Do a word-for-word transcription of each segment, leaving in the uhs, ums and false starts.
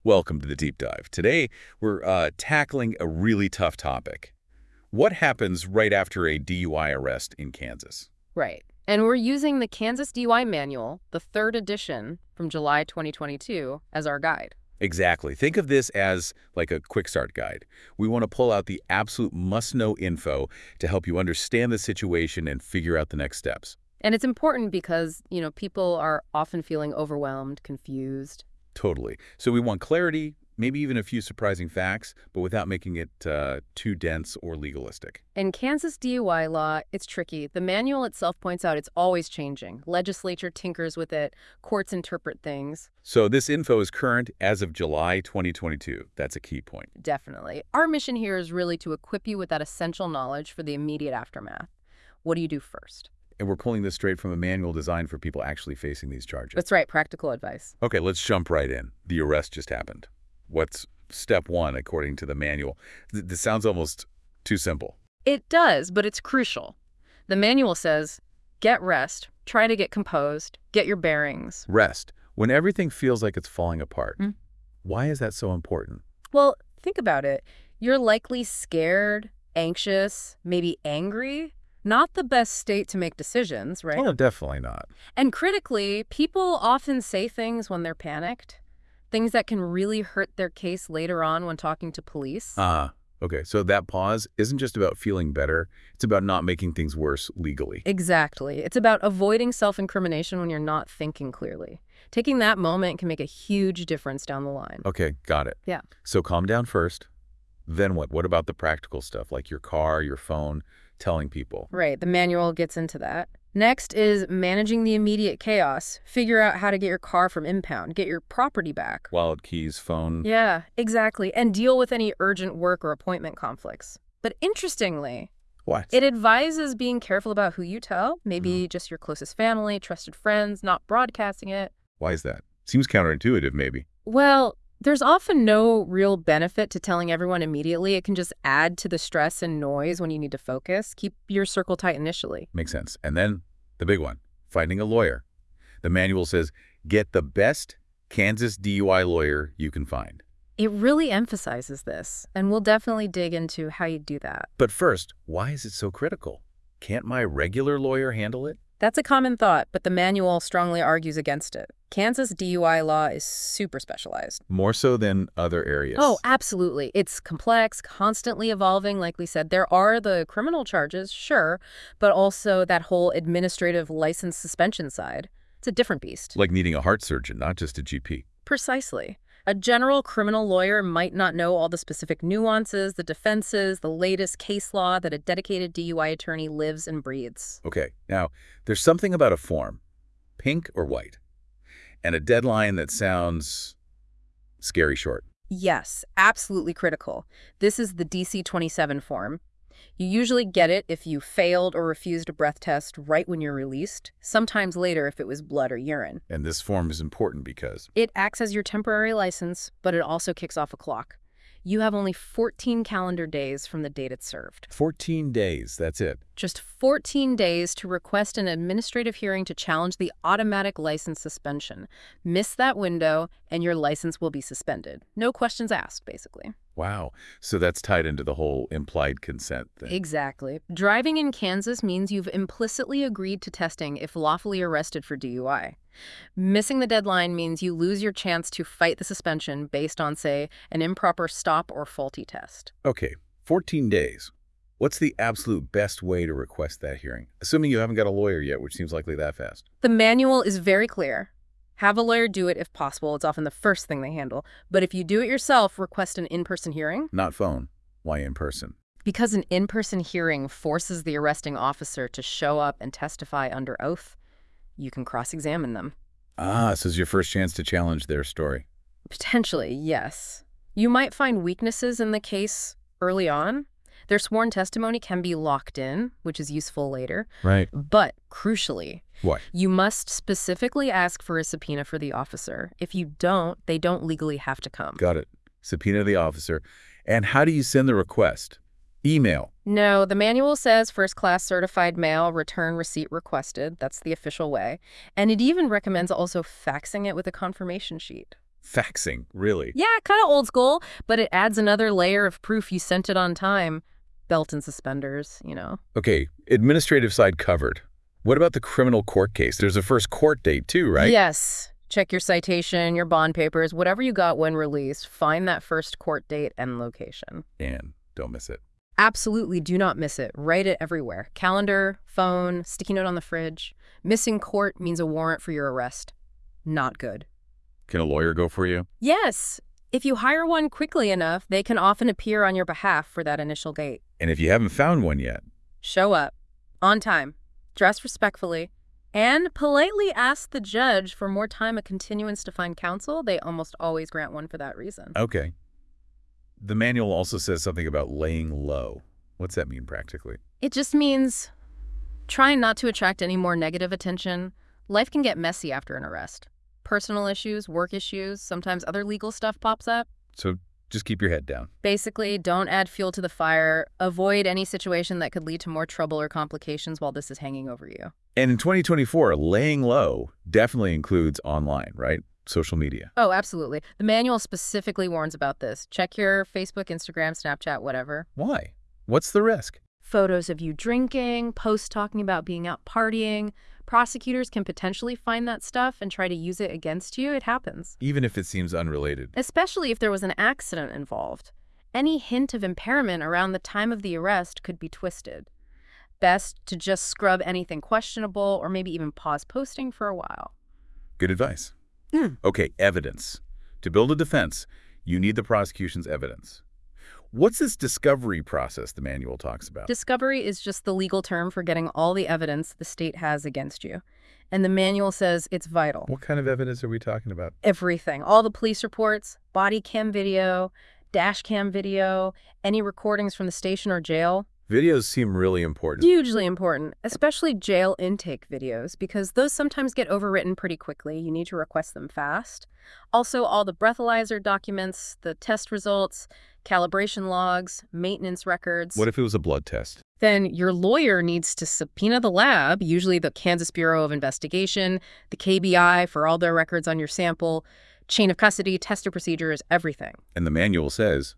Welcome to the Deep Dive. Today, we're uh, tackling a really tough topic. What happens right after a D U I arrest in Kansas? Right. And we're using the Kansas D U I Manual, the third edition from July twenty twenty-two, as our guide. Exactly. Think of this as like a quick start guide. We want to pull out the absolute must-know info to help you understand the situation and figure out the next steps. And it's important because, you know, people are often feeling overwhelmed, confused. Totally. So we want clarity, maybe even a few surprising facts, but without making it uh, too dense or legalistic. In Kansas D U I law, it's tricky. The manual itself points out it's always changing. Legislature tinkers with it. Courts interpret things. So this info is current as of July twenty twenty-two. That's a key point. Definitely. Our mission here is really to equip you with that essential knowledge for the immediate aftermath. What do you do first? And we're pulling this straight from a manual designed for people actually facing these charges. That's right, practical advice. Okay, let's jump right in. The arrest just happened. What's step one according to the manual? Th this sounds almost too simple. It does, but it's crucial. The manual says, get rest, try to get composed, get your bearings. Rest. When everything feels like it's falling apart. Hmm. Why is that so important? Well, think about it. You're likely scared, anxious, maybe angry. Not the best state to make decisions, right? Oh, definitely not. And critically, people often say things when they're panicked, things that can really hurt their case later on when talking to police. Ah, okay. So that pause isn't just about feeling better. It's about not making things worse legally. Exactly. It's about avoiding self-incrimination when you're not thinking clearly. Taking that moment can make a huge difference down the line. Okay, got it. Yeah. So calm down first. Then what? What about the practical stuff, like your car, your phone, telling people? Right. The manual gets into that. Next is managing the immediate chaos. Figure out how to get your car from impound, get your property back. Wallet, keys, phone. Yeah, exactly. And deal with any urgent work or appointment conflicts. But interestingly, What? it advises being careful about who you tell, maybe just your closest family, trusted friends, not broadcasting it. Why is that? Seems counterintuitive, maybe. Well, there's often no real benefit to telling everyone immediately. It can just add to the stress and noise when you need to focus. Keep your circle tight initially. Makes sense. And then the big one, finding a lawyer. The manual says, get the best Kansas D U I lawyer you can find. It really emphasizes this, and we'll definitely dig into how you do that. But first, why is it so critical? Can't my regular lawyer handle it? That's a common thought, but the manual strongly argues against it. Kansas D U I law is super specialized. More so than other areas. Oh, absolutely. It's complex, constantly evolving. Like we said, there are the criminal charges, sure, but also that whole administrative license suspension side. It's a different beast. Like needing a heart surgeon, not just a G P. Precisely. A general criminal lawyer might not know all the specific nuances, the defenses, the latest case law that a dedicated D U I attorney lives and breathes. Okay, now, there's something about a form, pink or white, and a deadline that sounds scary short. Yes, absolutely critical. This is the D C twenty-seven form. You usually get it if you failed or refused a breath test right when you're released, sometimes later if it was blood or urine. And this form is important because It acts as your temporary license, but it also kicks off a clock. You have only fourteen calendar days from the date it's served. fourteen days, that's it. Just fourteen days to request an administrative hearing to challenge the automatic license suspension. Miss that window, and your license will be suspended. No questions asked, basically. Wow. So that's tied into the whole implied consent thing. Exactly. Driving in Kansas means you've implicitly agreed to testing if lawfully arrested for D U I. Missing the deadline means you lose your chance to fight the suspension based on, say, an improper stop or faulty test. Okay, fourteen days. What's the absolute best way to request that hearing? Assuming you haven't got a lawyer yet, which seems likely that fast. The manual is very clear. Have a lawyer do it if possible. It's often the first thing they handle. But if you do it yourself, request an in-person hearing. Not phone. Why in person? Because an in-person hearing forces the arresting officer to show up and testify under oath. You can cross-examine them. Ah, so it's your first chance to challenge their story. Potentially, yes. You might find weaknesses in the case early on. Their sworn testimony can be locked in, which is useful later. Right. But, crucially, What? you must specifically ask for a subpoena for the officer. If you don't, they don't legally have to come. Got it. Subpoena the officer. And how do you send the request? Email. No, the manual says first-class certified mail, return receipt requested. That's the official way. And it even recommends also faxing it with a confirmation sheet. Faxing, really? Yeah, kind of old school, but it adds another layer of proof you sent it on time. Belt and suspenders, you know. Okay, administrative side covered. What about the criminal court case? There's a first court date too, right? Yes. Check your citation, your bond papers, whatever you got when released. Find that first court date and location. And don't miss it. Absolutely do not miss it. Write it everywhere. Calendar, phone, sticky note on the fridge. Missing court means a warrant for your arrest. Not good. Can a lawyer go for you? Yes. If you hire one quickly enough, they can often appear on your behalf for that initial date. And if you haven't found one yet? Show up. On time. Dress respectfully. And politely ask the judge for more time, a continuance to find counsel. They almost always grant one for that reason. Okay. The manual also says something about laying low. What's that mean practically? It just means trying not to attract any more negative attention. Life can get messy after an arrest. Personal issues, work issues, sometimes other legal stuff pops up. So just keep your head down. Basically, don't add fuel to the fire. Avoid any situation that could lead to more trouble or complications while this is hanging over you. And in twenty twenty-four, laying low definitely includes online, right? Social media. Oh, absolutely. The manual specifically warns about this. Check your Facebook, Instagram, Snapchat, whatever. Why? What's the risk? Photos of you drinking, posts talking about being out partying. Prosecutors can potentially find that stuff and try to use it against you. It happens. Even if it seems unrelated. Especially if there was an accident involved. Any hint of impairment around the time of the arrest could be twisted. Best to just scrub anything questionable or maybe even pause posting for a while. Good advice. Mm. Okay, evidence. To build a defense, you need the prosecution's evidence. What's this discovery process the manual talks about? Discovery is just the legal term for getting all the evidence the state has against you. And the manual says it's vital. What kind of evidence are we talking about? Everything. All the police reports, body cam video, dash cam video, any recordings from the station or jail. Videos seem really important. Hugely important, especially jail intake videos, because those sometimes get overwritten pretty quickly. You need to request them fast. Also, all the breathalyzer documents, the test results, calibration logs, maintenance records. What if it was a blood test? Then your lawyer needs to subpoena the lab, usually the Kansas Bureau of Investigation, the K B I for all their records on your sample, chain of custody, tester procedures, everything. And the manual says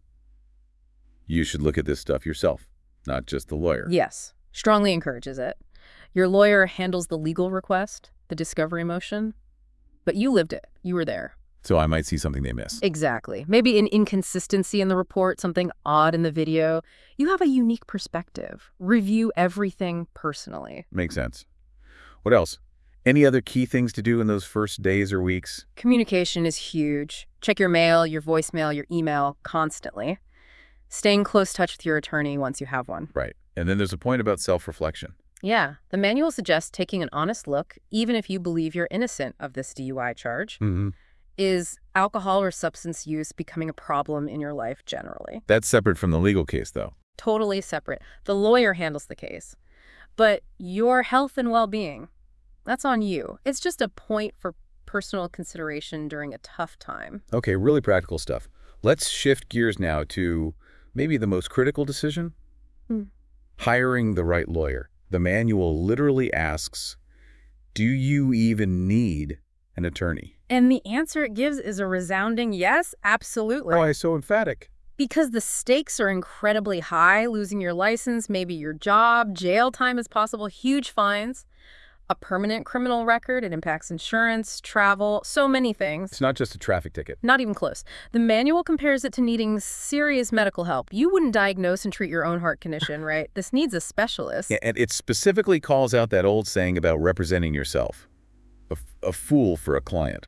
you should look at this stuff yourself, not just the lawyer. Yes, strongly encourages it. Your lawyer handles the legal request, the discovery motion, but you lived it. You were there. So I might see something they miss. Exactly. Maybe an inconsistency in the report, something odd in the video. You have a unique perspective. Review everything personally. Makes sense. What else? Any other key things to do in those first days or weeks? Communication is huge. Check your mail, your voicemail, your email constantly. Stay in close touch with your attorney once you have one. Right. And then there's a point about self-reflection. Yeah. The manual suggests taking an honest look, even if you believe you're innocent of this D U I charge. Mm-hmm. Is alcohol or substance use becoming a problem in your life generally? That's separate from the legal case, though. Totally separate. The lawyer handles the case. But your health and well-being, that's on you. It's just a point for personal consideration during a tough time. Okay, really practical stuff. Let's shift gears now to maybe the most critical decision. Hmm. Hiring the right lawyer. The manual literally asks, do you even need an attorney? And the answer it gives is a resounding yes, absolutely. Why so emphatic? Because the stakes are incredibly high, losing your license, maybe your job, jail time is possible, huge fines, a permanent criminal record, it impacts insurance, travel, so many things. It's not just a traffic ticket. Not even close. The manual compares it to needing serious medical help. You wouldn't diagnose and treat your own heart condition, right? This needs a specialist. Yeah, and it specifically calls out that old saying about representing yourself. A, a fool for a client.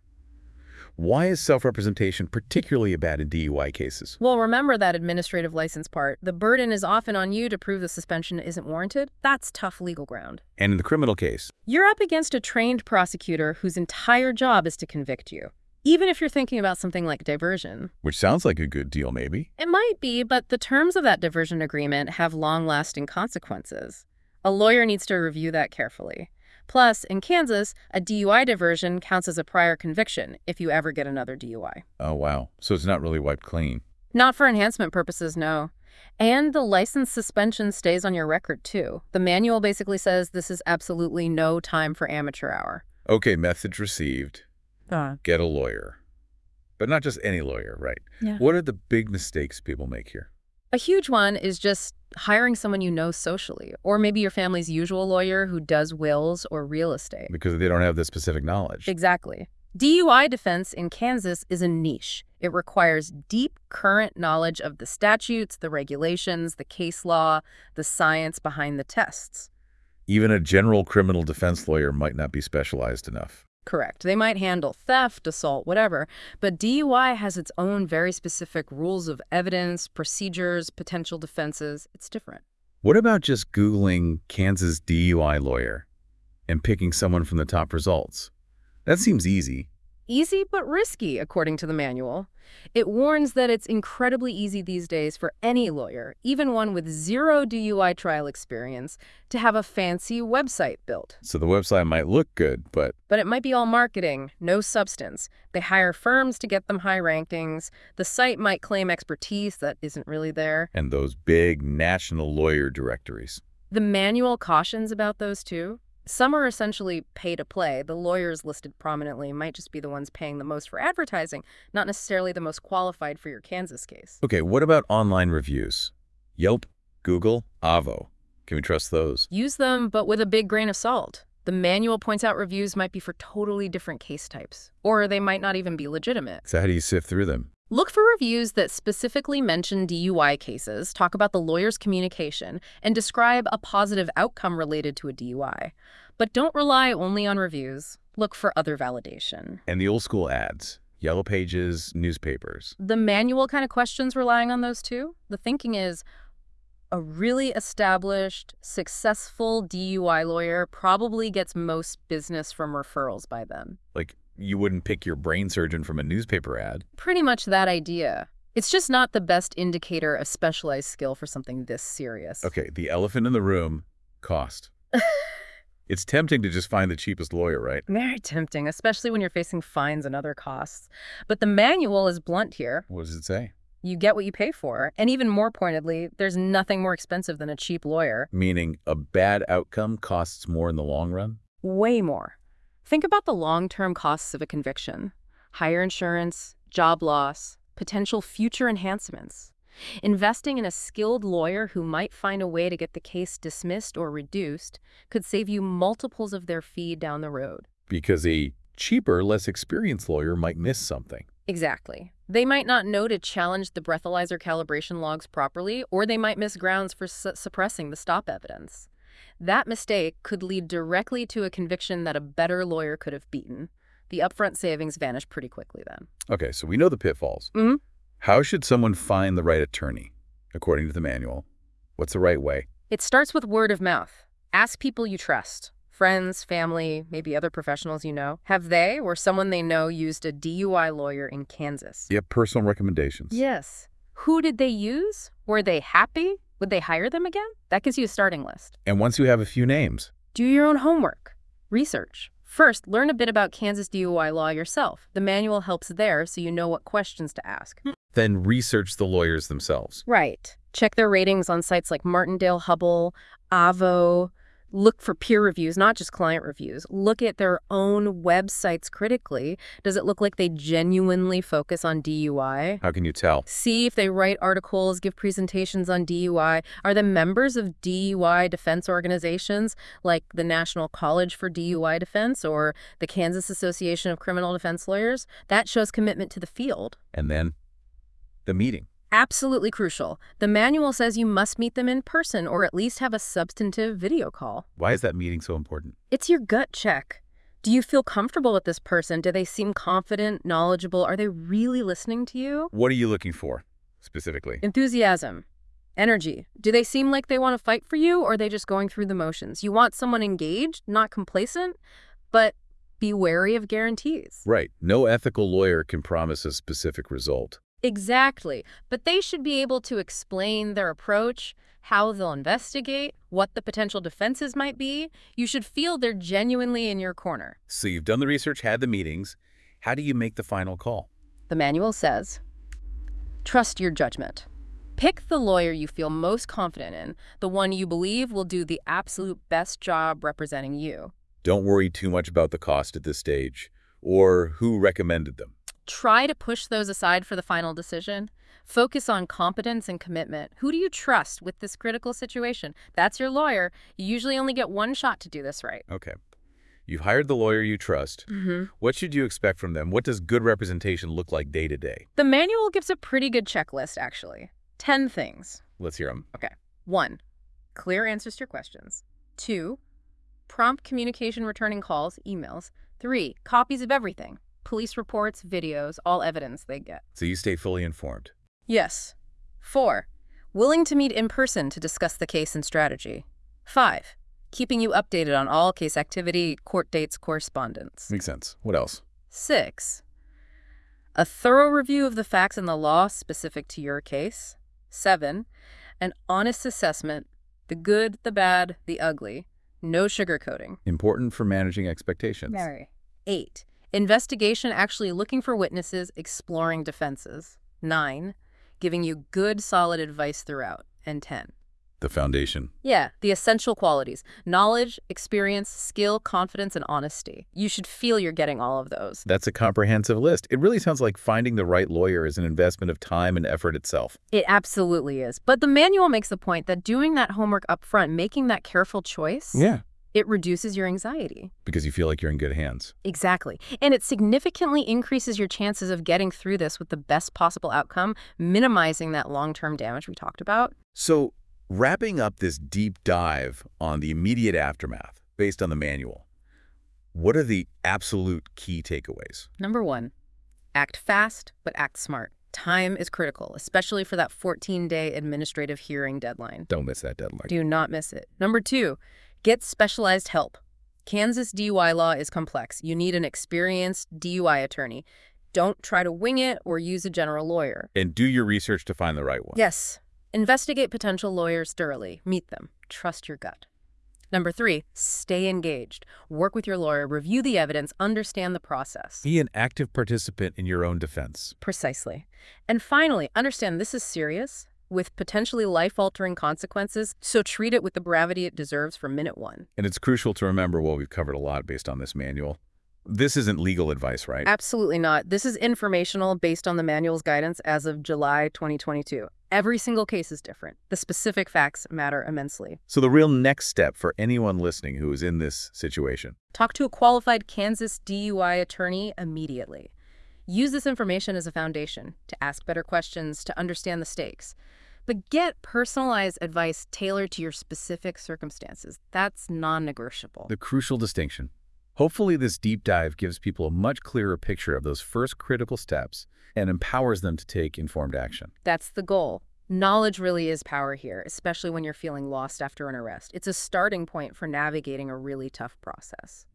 Why is self-representation particularly bad in D U I cases? Well, remember that administrative license part. The burden is often on you to prove the suspension isn't warranted. That's tough legal ground. And in the criminal case? You're up against a trained prosecutor whose entire job is to convict you, even if you're thinking about something like diversion. Which sounds like a good deal, maybe. It might be, but the terms of that diversion agreement have long-lasting consequences. A lawyer needs to review that carefully. Plus, in Kansas, a D U I diversion counts as a prior conviction if you ever get another D U I. Oh, wow. So it's not really wiped clean. Not for enhancement purposes, no. And the license suspension stays on your record, too. The manual basically says this is absolutely no time for amateur hour. Okay, message received. Uh. Get a lawyer. But not just any lawyer, right? Yeah. What are the big mistakes people make here? A huge one is just hiring someone you know socially, or maybe your family's usual lawyer who does wills or real estate. Because they don't have the specific knowledge. Exactly. D U I defense in Kansas is a niche. It requires deep current knowledge of the statutes, the regulations, the case law, the science behind the tests. Even a general criminal defense lawyer might not be specialized enough. Correct. They might handle theft, assault, whatever, but D U I has its own very specific rules of evidence, procedures, potential defenses. It's different. What about just Googling Kansas D U I lawyer and picking someone from the top results? That seems easy. Easy but risky, according to the manual. It warns that it's incredibly easy these days for any lawyer, even one with zero D U I trial experience, to have a fancy website built. So the website might look good, but... But it might be all marketing, no substance. They hire firms to get them high rankings. The site might claim expertise that isn't really there. And those big national lawyer directories. The manual cautions about those too. Some are essentially pay to play. The lawyers listed prominently might just be the ones paying the most for advertising, not necessarily the most qualified for your Kansas case. Okay, what about online reviews? Yelp, Google, Avvo. Can we trust those? Use them, but with a big grain of salt. The manual points out reviews might be for totally different case types, or they might not even be legitimate. So how do you sift through them? Look for reviews that specifically mention D U I cases, talk about the lawyer's communication, and describe a positive outcome related to a D U I. But don't rely only on reviews. Look for other validation. And the old school ads, Yellow Pages, newspapers. The manual kind of questions relying on those too. The thinking is, a really established, successful D U I lawyer probably gets most business from referrals by them. Like, you wouldn't pick your brain surgeon from a newspaper ad. Pretty much that idea. It's just not the best indicator of specialized skill for something this serious. Okay, the elephant in the room, cost. It's tempting to just find the cheapest lawyer, right? Very tempting, especially when you're facing fines and other costs. But the manual is blunt here. What does it say? You get what you pay for. And even more pointedly, there's nothing more expensive than a cheap lawyer. Meaning a bad outcome costs more in the long run? Way more. Think about the long-term costs of a conviction. Higher insurance, job loss, potential future enhancements. Investing in a skilled lawyer who might find a way to get the case dismissed or reduced could save you multiples of their fee down the road. Because a cheaper, less experienced lawyer might miss something. Exactly. They might not know to challenge the breathalyzer calibration logs properly, or they might miss grounds for su- suppressing the stop evidence. That mistake could lead directly to a conviction that a better lawyer could have beaten. The upfront savings vanish pretty quickly then. Okay, so we know the pitfalls. Mm-hmm. How should someone find the right attorney, according to the manual? What's the right way? It starts with word of mouth. Ask people you trust. Friends, family, maybe other professionals you know. Have they or someone they know used a D U I lawyer in Kansas? You have personal recommendations. Yes. Who did they use? Were they happy? Would they hire them again? That gives you a starting list. And once you have a few names, do your own homework. Research. First, learn a bit about Kansas D U I law yourself. The manual helps there so you know what questions to ask. Then research the lawyers themselves. Right. Check their ratings on sites like Martindale Hubbell, Avvo. Look for peer reviews, not just client reviews. Look at their own websites critically. Does it look like they genuinely focus on D U I? How can you tell? See if they write articles, give presentations on D U I. Are they members of D U I defense organizations like the National College for D U I Defense or the Kansas Association of Criminal Defense Lawyers? That shows commitment to the field. And then the meeting. Absolutely crucial. The manual says you must meet them in person or at least have a substantive video call. Why is that meeting so important? It's your gut check. Do you feel comfortable with this person? Do they seem confident, knowledgeable? Are they really listening to you? What are you looking for, specifically? Enthusiasm. Energy. Do they seem like they want to fight for you or are they just going through the motions? You want someone engaged, not complacent, but be wary of guarantees. Right. No ethical lawyer can promise a specific result. Exactly. But they should be able to explain their approach, how they'll investigate, what the potential defenses might be. You should feel they're genuinely in your corner. So you've done the research, had the meetings. How do you make the final call? The manual says, trust your judgment. Pick the lawyer you feel most confident in, the one you believe will do the absolute best job representing you. Don't worry too much about the cost at this stage or who recommended them. Try to push those aside for the final decision. Focus on competence and commitment. Who do you trust with this critical situation? That's your lawyer. You usually only get one shot to do this right. Okay. You've hired the lawyer you trust. Mm-hmm. What should you expect from them? What does good representation look like day to day? The manual gives a pretty good checklist, actually. Ten things. Let's hear them. Okay. One, clear answers to your questions. Two, prompt communication returning calls, emails. Three, copies of everything. Police reports, videos, all evidence they get. So you stay fully informed. Yes. Four, willing to meet in person to discuss the case and strategy. Five, keeping you updated on all case activity, court dates, correspondence. Makes sense. What else? Six, a thorough review of the facts and the law specific to your case. Seven, an honest assessment, the good, the bad, the ugly. No sugarcoating. Important for managing expectations. Very. Eight, investigation actually looking for witnesses, exploring defenses. Nine, giving you good, solid advice throughout. And ten. The foundation. Yeah, the essential qualities. Knowledge, experience, skill, confidence, and honesty. You should feel you're getting all of those. That's a comprehensive list. It really sounds like finding the right lawyer is an investment of time and effort itself. It absolutely is. But the manual makes the point that doing that homework up front, making that careful choice, Yeah. it reduces your anxiety. Because you feel like you're in good hands. Exactly. And it significantly increases your chances of getting through this with the best possible outcome, minimizing that long-term damage we talked about. So, wrapping up this deep dive on the immediate aftermath based on the manual, what are the absolute key takeaways? Number one, act fast, but act smart. Time is critical, especially for that fourteen-day administrative hearing deadline. Don't miss that deadline. Do not miss it. Number two, get specialized help. Kansas D U I law is complex. You need an experienced D U I attorney. Don't try to wing it or use a general lawyer. And do your research to find the right one. Yes. Investigate potential lawyers thoroughly. Meet them. Trust your gut. Number three, stay engaged. Work with your lawyer, review the evidence, understand the process. Be an active participant in your own defense. Precisely. And finally, understand this is serious with potentially life-altering consequences, so treat it with the gravity it deserves from minute one. And it's crucial to remember, well, we've covered a lot based on this manual. This isn't legal advice, right? Absolutely not. This is informational based on the manual's guidance as of July twenty twenty-two. Every single case is different. The specific facts matter immensely. So the real next step for anyone listening who is in this situation. Talk to a qualified Kansas D U I attorney immediately. Use this information as a foundation to ask better questions, to understand the stakes. But get personalized advice tailored to your specific circumstances. That's non-negotiable. The crucial distinction. Hopefully this deep dive gives people a much clearer picture of those first critical steps and empowers them to take informed action. That's the goal. Knowledge really is power here, especially when you're feeling lost after an arrest. It's a starting point for navigating a really tough process.